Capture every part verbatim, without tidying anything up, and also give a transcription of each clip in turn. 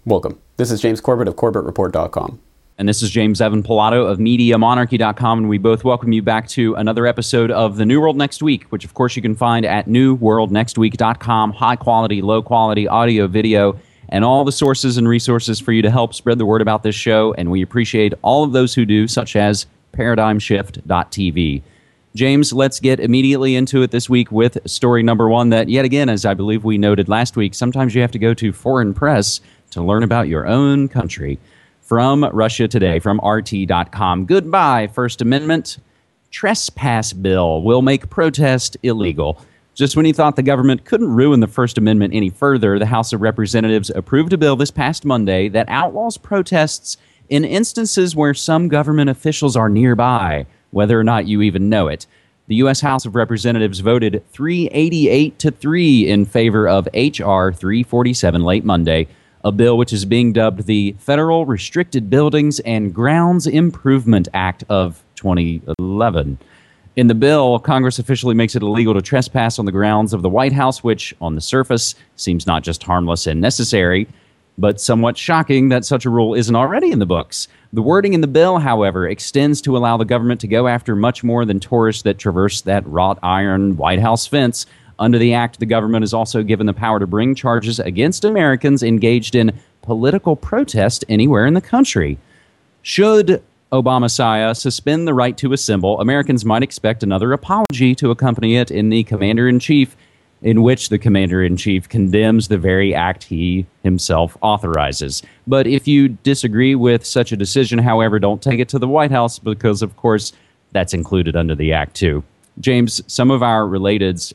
Welcome. This is James Corbett of Corbett Report dot com. And this is James Evan Pilato of Media Monarchy dot com, and we both welcome you back to another episode of The New World Next Week, which of course you can find at New World Next Week dot com. High quality, low quality audio, video, and all the sources and resources for you to help spread the word about this show, and we appreciate all of those who do, such as Paradigm Shift dot T V. James, let's get immediately into it this week with story number one that, yet again, as I believe we noted last week, sometimes you have to go to foreign press to learn about your own country. From Russia Today, from R T dot com. Goodbye, First Amendment. Trespass bill will make protest illegal. Just when he thought the government couldn't ruin the First Amendment any further, the House of Representatives approved a bill this past Monday that outlaws protests in instances where some government officials are nearby, whether or not you even know it. The U S House of Representatives voted three eighty-eight to three in favor of H R three forty-seven late Monday, a bill which is being dubbed the Federal Restricted Buildings and Grounds Improvement Act of twenty eleven. In the bill, Congress officially makes it illegal to trespass on the grounds of the White House, which, on the surface, seems not just harmless and necessary, but somewhat shocking that such a rule isn't already in the books. The wording in the bill, however, extends to allow the government to go after much more than tourists that traverse that wrought iron White House fence. Under the act, the government is also given the power to bring charges against Americans engaged in political protest anywhere in the country. Should Obama-Messiah suspend the right to assemble, Americans might expect another apology to accompany it in the Commander-in-Chief, in which the Commander-in-Chief condemns the very act he himself authorizes. But if you disagree with such a decision, however, don't take it to the White House because, of course, that's included under the act, too. James, some of our relateds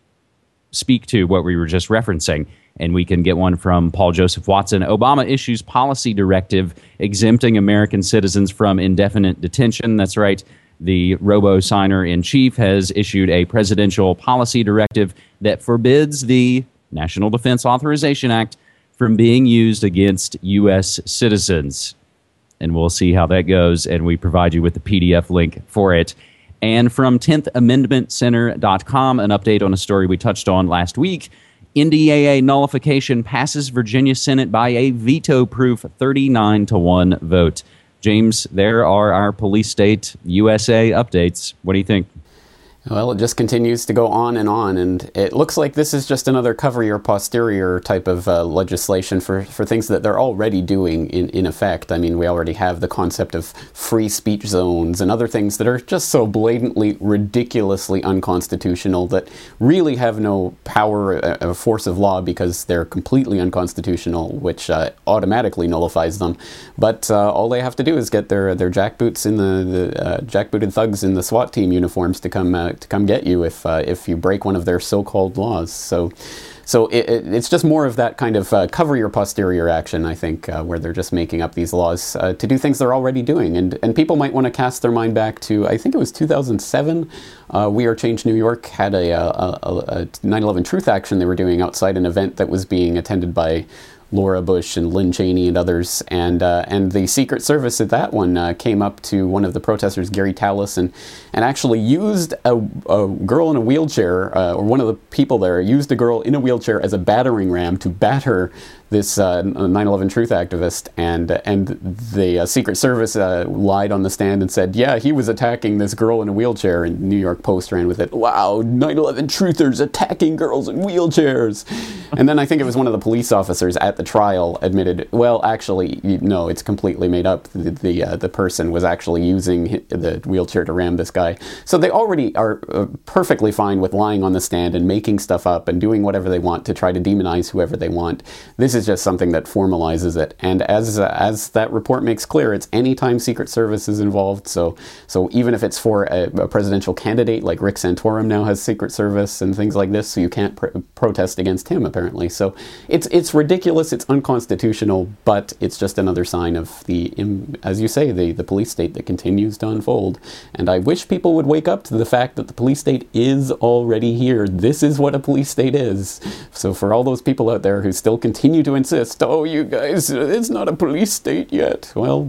speak to what we were just referencing, and we can get one from Paul Joseph Watson. Obama issues policy directive exempting American citizens from indefinite detention. That's right. The robo-signer-in-chief has issued a presidential policy directive that forbids the National Defense Authorization Act from being used against U S citizens. And we'll see how that goes, and we provide you with the P D F link for it. And from tenth amendment center dot com, an update on a story we touched on last week. N D A A nullification passes Virginia Senate by a veto-proof thirty-nine to one vote. James, there are our police state U S A updates. What do you think? Well, it just continues to go on and on, and it looks like this is just another cover your posterior type of uh, legislation for, for things that they're already doing in, in effect. I mean, we already have the concept of free speech zones and other things that are just so blatantly, ridiculously unconstitutional that really have no power, a, a force of law, because they're completely unconstitutional, which uh, automatically nullifies them. But uh, all they have to do is get their, their jackboots in the, the uh, jackbooted thugs in the SWAT team uniforms to come uh, to come get you if uh, if you break one of their so-called laws. So so it, it, it's just more of that kind of uh, cover your posterior action, I think, uh, where they're just making up these laws uh, to do things they're already doing. And and people might want to cast their mind back to, I think it was two thousand seven. Uh, We Are Change New York had a, a, a, a nine eleven Truth Action they were doing outside an event that was being attended by Laura Bush and Lynn Cheney and others, and uh, and the Secret Service at that one uh, came up to one of the protesters, Gary Tallis, and, and actually used a, a girl in a wheelchair, uh, or one of the people there used a girl in a wheelchair as a battering ram to batter this uh, nine eleven Truth activist, and and the uh, Secret Service uh, lied on the stand and said, yeah, he was attacking this girl in a wheelchair, and New York Post ran with it. Wow, nine eleven truthers attacking girls in wheelchairs. And then I think it was one of the police officers at the trial admitted, well, actually, no, it's completely made up. The the, uh, the person was actually using the wheelchair to ram this guy. So they already are uh, perfectly fine with lying on the stand and making stuff up and doing whatever they want to try to demonize whoever they want. This is just something that formalizes it. And as uh, as that report makes clear, it's anytime Secret Service is involved. So so even if it's for a, a presidential candidate, like Rick Santorum now has Secret Service and things like this, so you can't pr- protest against him, apparently. So it's it's ridiculous, it's unconstitutional, but it's just another sign of the, as you say, the, the police state that continues to unfold. And I wish people would wake up to the fact that the police state is already here. This is what a police state is. So for all those people out there who still continue to insist, oh, you guys, it's not a police state yet. Well,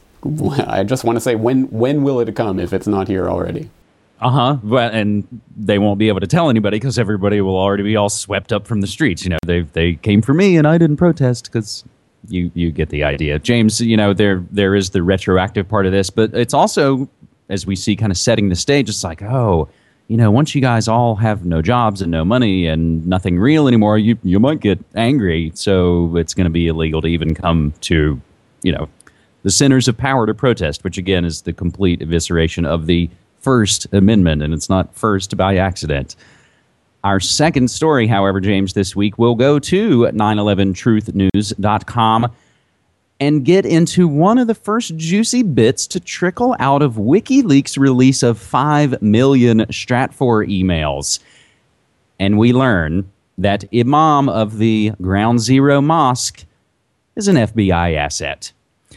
I just want to say, when when will it come if it's not here already? Uh-huh. Well, and they won't be able to tell anybody because everybody will already be all swept up from the streets. You know, they they came for me and I didn't protest because you you get the idea. James, you know, there there is the retroactive part of this, but it's also, as we see, kind of setting the stage. It's like, oh, you know, once you guys all have no jobs and no money and nothing real anymore, you you might get angry. So it's going to be illegal to even come to, you know, the centers of power to protest, which again is the complete evisceration of the First Amendment, and it's not first by accident. Our second story, however, James, this week will go to nine eleven truth news dot com and get into one of the first juicy bits to trickle out of WikiLeaks' release of five million Stratfor emails. And we learn that Imam of the Ground Zero Mosque is an F B I asset.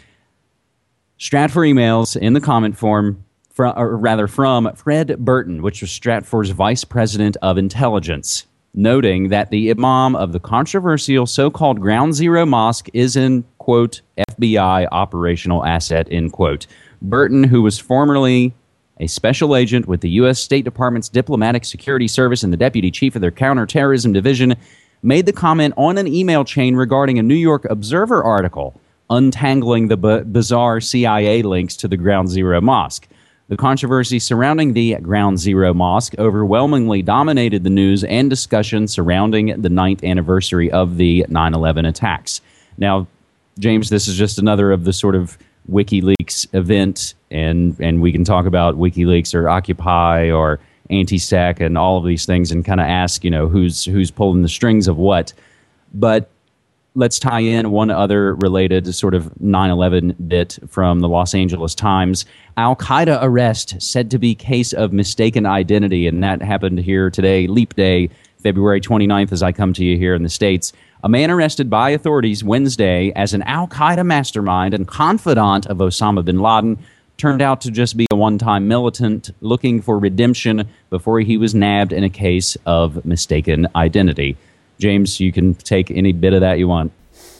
Stratfor emails in the comment form, from, or rather from Fred Burton, which was Stratfor's vice president of intelligence, noting that the imam of the controversial so-called Ground Zero Mosque is an, quote, F B I operational asset, end quote. Burton, who was formerly a special agent with the U S State Department's Diplomatic Security Service and the deputy chief of their counterterrorism division, made the comment on an email chain regarding a New York Observer article untangling the b- bizarre C I A links to the Ground Zero Mosque. The controversy surrounding the Ground Zero Mosque overwhelmingly dominated the news and discussion surrounding the ninth anniversary of the nine eleven attacks. Now, James, this is just another of the sort of WikiLeaks event, and, and we can talk about WikiLeaks or Occupy or Anti-Sec and all of these things and kind of ask, you know, who's who's pulling the strings of what. But let's tie in one other related sort of nine eleven bit from the Los Angeles Times. Al-Qaeda arrest said to be case of mistaken identity, and that happened here today, Leap Day, February twenty-ninth, as I come to you here in the States. A man arrested by authorities Wednesday as an Al-Qaeda mastermind and confidant of Osama bin Laden turned out to just be a one-time militant looking for redemption before he was nabbed in a case of mistaken identity. James, you can take any bit of that you want.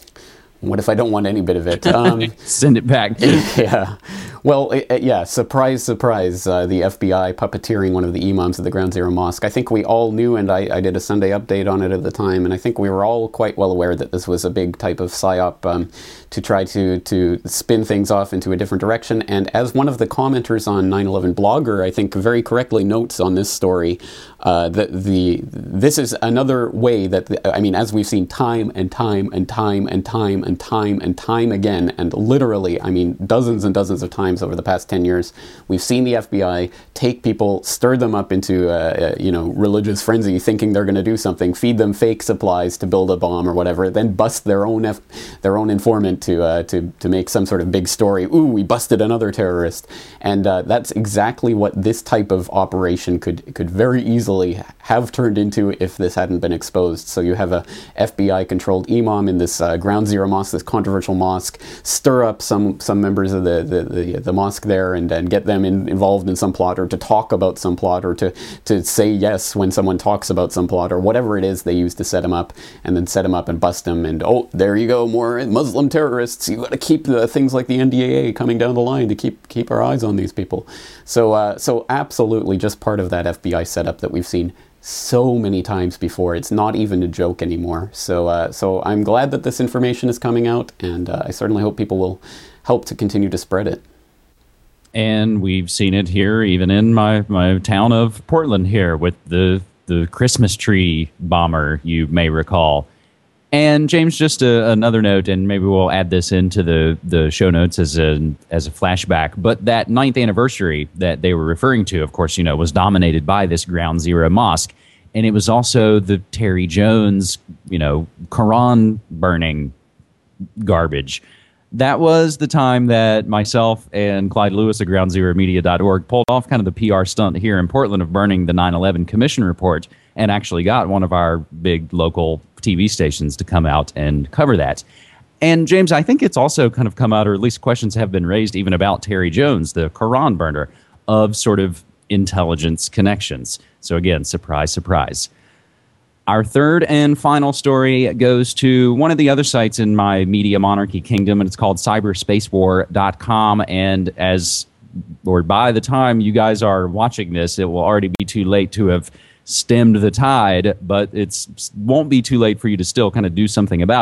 What if I don't want any bit of it? Um, Send it back. Yeah. Well, uh, yeah, surprise, surprise, uh, the F B I puppeteering one of the imams of the Ground Zero Mosque. I think we all knew, and I, I did a Sunday update on it at the time, and I think we were all quite well aware that this was a big type of psyop um, to try to, to spin things off into a different direction. And as one of the commenters on nine eleven Blogger, I think very correctly notes on this story, uh, that the this is another way that, the, I mean, as we've seen time and time and time and time and time and time again, and literally, I mean, dozens and dozens of times over the past ten years, we've seen the F B I take people, stir them up into a, a you know religious frenzy, thinking they're going to do something, feed them fake supplies to build a bomb or whatever, then bust their own F- their own informant to uh, to to make some sort of big story. Ooh, we busted another terrorist, and uh, that's exactly what this type of operation could could very easily have turned into if this hadn't been exposed. So you have a F B I controlled imam in this uh, Ground Zero Mosque, this controversial mosque, stir up some some members of the the, the, the mosque there and, and get them in, involved in some plot, or to talk about some plot, or to, to say yes when someone talks about some plot, or whatever it is they use to set them up, and then set them up and bust them, and oh, there you go, more Muslim terrorists. You got to keep the things like the N D A A coming down the line to keep keep our eyes on these people. So uh, so absolutely just part of that F B I setup that we've seen so many times before. It's not even a joke anymore. So uh, so I'm glad that this information is coming out, and uh, I certainly hope people will help to continue to spread it. And we've seen it here, even in my, my town of Portland here, with the, the Christmas tree bomber, you may recall. And James, just a, another note, and maybe we'll add this into the, the show notes as a as a flashback, but that ninth anniversary that they were referring to, of course, you know, was dominated by this Ground Zero Mosque. And it was also the Terry Jones, you know, Quran burning garbage. That was the time that myself and Clyde Lewis at ground zero media dot org pulled off kind of the P R stunt here in Portland of burning the nine eleven Commission report, and actually got one of our big local T V stations to come out and cover that. And James, I think it's also kind of come out, or at least questions have been raised even about Terry Jones, the Quran burner, of sort of intelligence connections. So again, surprise, surprise. Our third and final story goes to one of the other sites in my media monarchy kingdom, and it's called cyberspace war dot com. And as, or by the time you guys are watching this, it will already be too late to have stemmed the tide, but it's won't be too late for you to still kind of do something about it.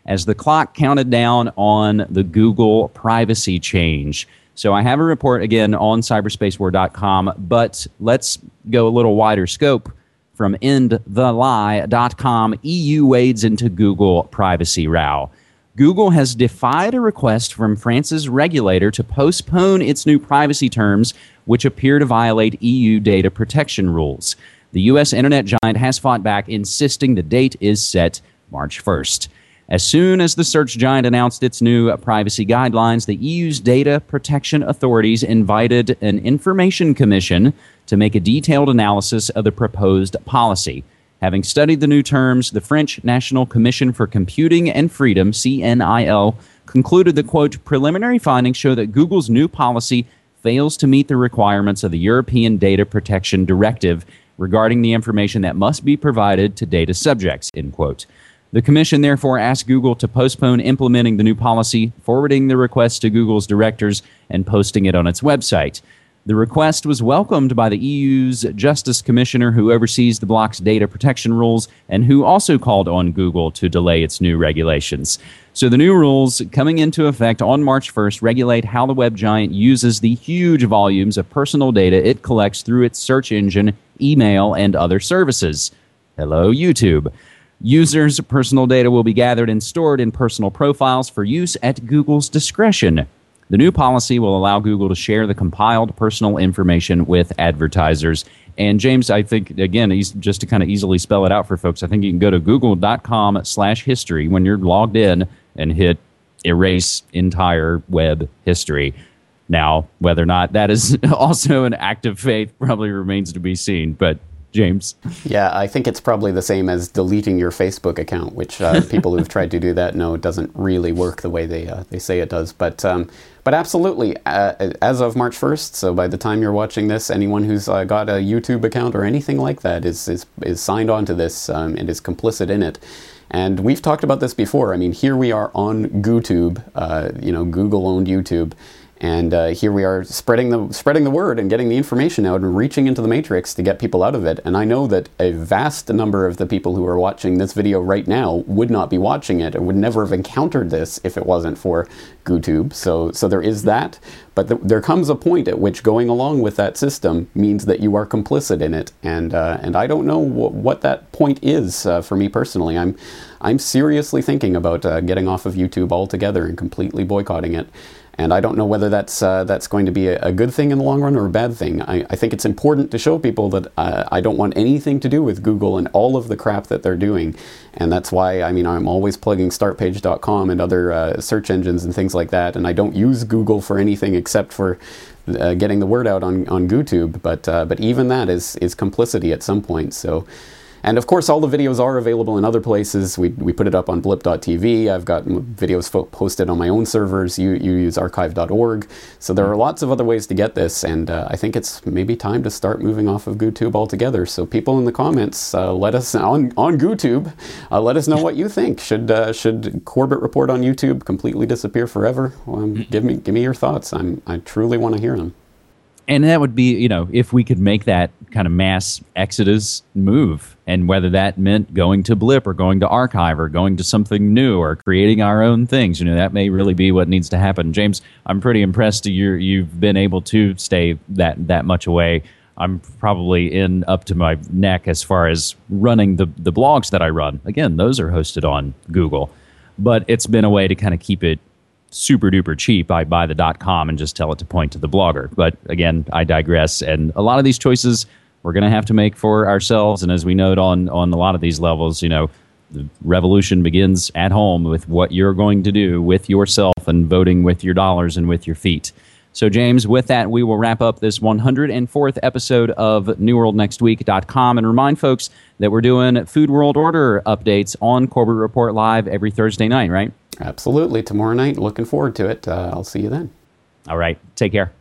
as the clock counted down on the Google privacy change. So I have a report again on cyberspace war dot com, but let's go a little wider scope. From end the lie dot com, E U wades into Google privacy row. Google has defied a request from France's regulator to postpone its new privacy terms, which appear to violate E U data protection rules. The U S internet giant has fought back, insisting the date is set March first. As soon as the search giant announced its new privacy guidelines, the E U's data protection authorities invited an information commission to make a detailed analysis of the proposed policy. Having studied the new terms, the French National Commission for Computing and Freedom, C N I L, concluded that, quote, preliminary findings show that Google's new policy fails to meet the requirements of the European Data Protection Directive regarding the information that must be provided to data subjects, end quote. The commission therefore asked Google to postpone implementing the new policy, forwarding the request to Google's directors and posting it on its website. The request was welcomed by the E U's Justice Commissioner, who oversees the bloc's data protection rules and who also called on Google to delay its new regulations. So the new rules, coming into effect on March first, regulate how the web giant uses the huge volumes of personal data it collects through its search engine, email, and other services. Hello, YouTube. Users' personal data will be gathered and stored in personal profiles for use at Google's discretion. The new policy will allow Google to share the compiled personal information with advertisers. And James, I think, again, just to kind of easily spell it out for folks, I think you can go to google.com slash history when you're logged in and hit erase entire web history. Now, whether or not that is also an act of faith probably remains to be seen, but James? Yeah, I think it's probably the same as deleting your Facebook account, which uh, people who've tried to do that know it doesn't really work the way they uh, they say it does. But um, but absolutely, uh, as of March first, so by the time you're watching this, anyone who's uh, got a YouTube account or anything like that is is, is signed on to this um, and is complicit in it. And we've talked about this before. I mean, here we are on GooTube, uh, you know, Google-owned YouTube. And uh, here we are spreading the spreading the word and getting the information out and reaching into the matrix to get people out of it. And I know that a vast number of the people who are watching this video right now would not be watching it or would never have encountered this if it wasn't for GooTube. So, so there is that. But th- there comes a point at which going along with that system means that you are complicit in it. And uh, and I don't know wh- what that point is uh, for me personally. I'm I'm seriously thinking about uh, getting off of YouTube altogether and completely boycotting it. And I don't know whether that's uh, that's going to be a, a good thing in the long run or a bad thing. I, I think it's important to show people that uh, I don't want anything to do with Google and all of the crap that they're doing. And that's why, I mean, I'm always plugging start page dot com and other uh, search engines and things like that. And I don't use Google for anything except for uh, getting the word out on, on GooTube. But uh, but even that is, is complicity at some point. So. And of course, all the videos are available in other places. We we put it up on blip dot t v. I've got videos fo- posted on my own servers. You you use archive dot org. So there are lots of other ways to get this. And uh, I think it's maybe time to start moving off of GooTube altogether. So people in the comments, uh, let us on on GooTube, uh, let us know what you think. Should uh, should Corbett Report on YouTube completely disappear forever? Um, give me give me your thoughts. I'm I truly want to hear them. And that would be, you know, if we could make that kind of mass exodus move, and whether that meant going to Blip or going to Archive or going to something new or creating our own things, you know, that may really be what needs to happen. James, I'm pretty impressed you're, you've been able to stay that, that much away. I'm probably in up to my neck as far as running the, the blogs that I run. Again, those are hosted on Google. But it's been a way to kind of keep it super duper cheap. I buy the .com and just tell it to point to the blogger. But again, I digress. And a lot of these choices we're going to have to make for ourselves. And as we note on, on a lot of these levels, you know, the revolution begins at home with what you're going to do with yourself and voting with your dollars and with your feet. So, James, with that, we will wrap up this one hundred fourth episode of new world next week dot com and remind folks that we're doing Food World Order updates on Corbett Report Live every Thursday night, right? Absolutely. Tomorrow night. Looking forward to it. Uh, I'll see you then. All right. Take care.